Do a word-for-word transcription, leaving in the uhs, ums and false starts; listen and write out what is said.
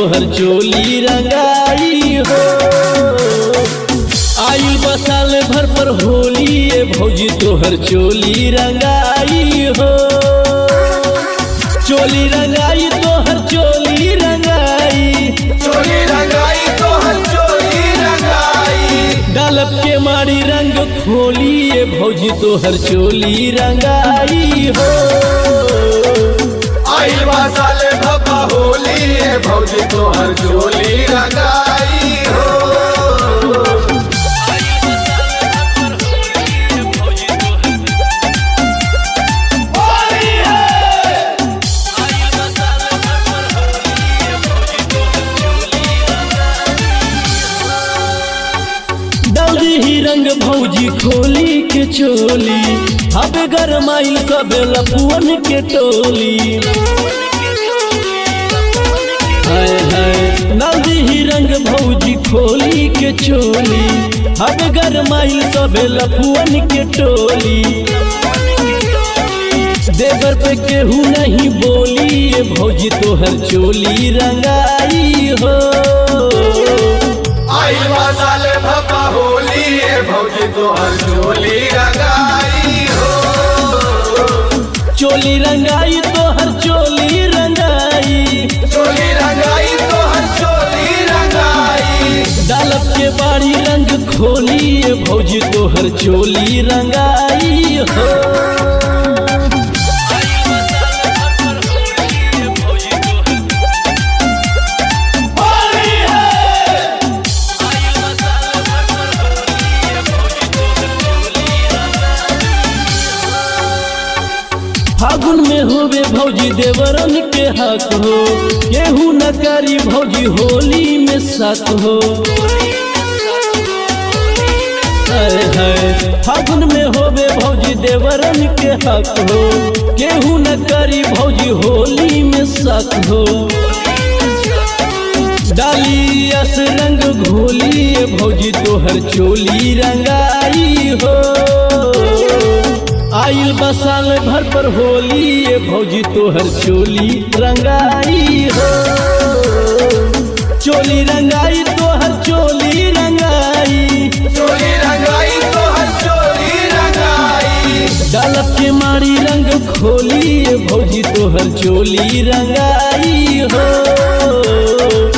तोहर चोली रंगाई हो। आइल बसाल भर पर होली ए भौजी तोहर चोली रंगाई हो। चोली रंगाई तोहर चोली रंगाई, चोली रंगाई तोहर चोली रंगाई। डालब के मारी रंग खोली ए भौजी तोहर चोली रंगाई हो। आइल बसाल भपा होली ए भौजी तोहर चोली रंगाई हो। ही रंग भौजी खोली के चोली, हबे गरमाइल सबे लपुअन के टोली। हाय हाय नदी ही रंग भौजी खोली के चोली, हबे गरमाइल सबे लपुअन के टोली। देवर पे केहू नहीं बोली ए भौजी तोहर चोली रंगाई हो। आइल बसाल भपा होली ए भौजी तोहर चोली रंगाई हो। चोली रंगाई तोहर चोली रंगाई, चोली रंगाई तोहर चोली रंगाई। डालब के बारी रंग खोली ए भौजी तोहर चोली रंगाई हो। फागुन में होवे भौजी देवरन के हक हो, केहू न करी भौजी होली में साथ हो। हाय हाय फागुन में होवे भौजी देवरन के हक हो, केहू न करी भौजी होली में साथ हो। डाली अस रंग घोली ए भौजी तोहर चोली रंगाई हो। आइल बसाल भर पर होली ए भौजी तोहर चोली रंगाई हो। चोली रंगाई तोहर चोली रंगाई, चोली रंगाई तोहर चोली रंगाई। डालब के मारी रंग खोली ए भौजी तोहर चोली रंगाई हो।